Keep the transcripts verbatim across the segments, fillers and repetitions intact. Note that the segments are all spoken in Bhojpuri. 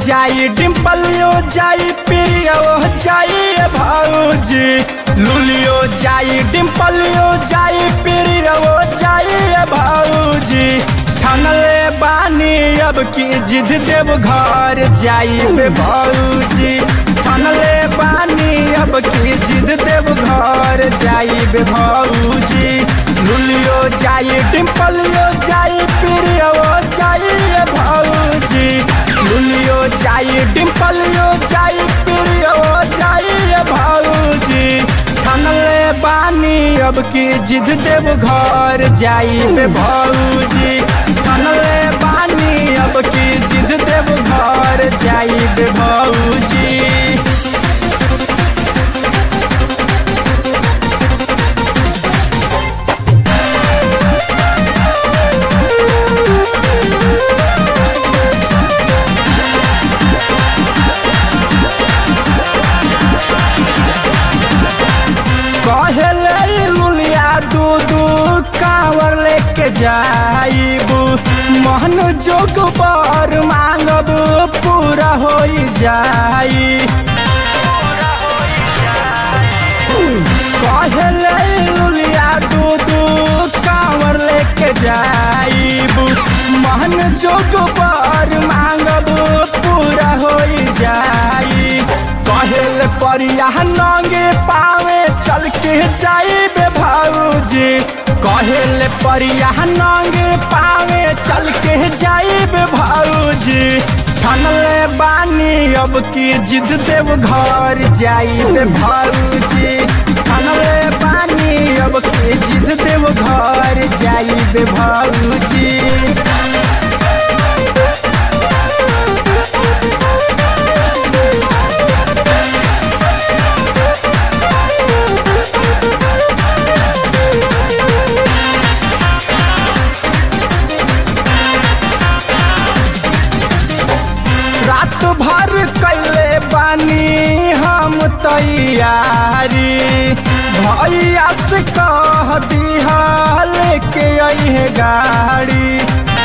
जाई डिम्पलियो जाई प्रियो जाई भौजी लुलियो जाई डिम्पलियो जाई प्रियो जाई भौजी ठनले बानी अब की जिद देव घर जाई बे भौजी ठनले बानी अब की जिद देव घर जाई बे भौजी लुलियो जाई डिम्पलियो जाई प्रियो जाई भौजी लुलियो जाई डिम्पलियो जाई प्रियो जाई भौजी ठनले बानी अब की जिद देव घर जाई बे भौजी ठनले बानी अब की जिद देव घर जाई बे भौजी। कहले लुलिया दू दू कांवर लेके जाइबू मोहन जोग बर मांगब पूरा हो जाई कहले लुलिया दू दू कांवर लेके जाइबू मोहन जोग बर मांगब पूरा हो जाई कहल परिया नंगे पावे चल के जाइबे भौजी कहल परिया नंगे पावे चल के जाइबे भौजी ठनले बानी अब की जिद देव घर जाइबे भौजी ठनले बानी अब की जिद देव घर जाइबे भौजी। रात भर कैले बानी हम तैयारी भैया से कह दिहा लेके आई गाड़ी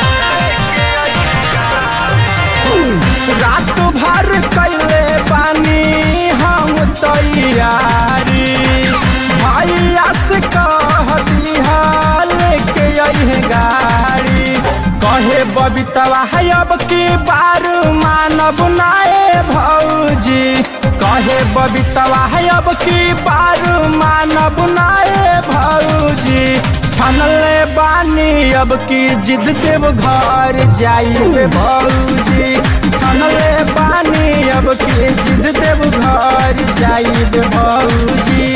रात भर कैले बानी हम तैयारी भैया से कह दिहा लेके आई गाड़ी कहे बबीतवा है अब की बार मानब नाए भौजी कहे बबीतवा है अब की बार मानब नाए भौजी ठनले बानी अब की जिद देव घर जाइबे भौजी ठनले बानी अब की जिद देव घर जाइबे भौजी।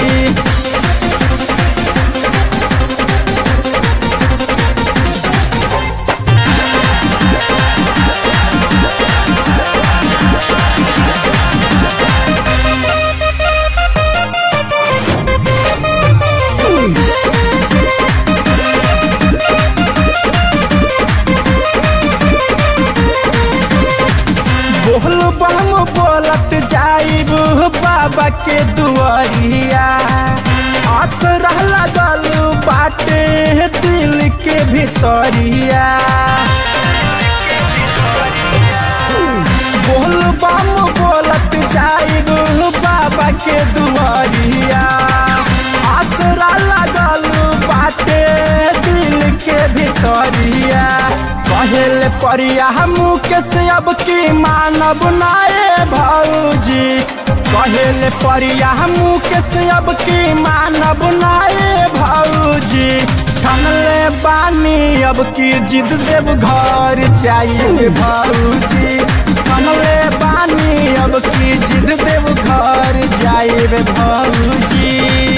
बोल बम बोलत जाइबू बाबा के दुआरिया आसरा लगल बाटे दिल के भितरिया बोल बम बोलत जाइबू बाबा के दुआरिया आसरा लगल बाटे दिल के भितरिया कहल परिया मुकेश अब की मानब नाए भौजी कहल परिया मुकेश अब की मानब नाए भौजी ठनले बानी अब की जिद देव घर जाइबे भौजी ठनले बानी अब की जिद देव घर जाइबे भौजी।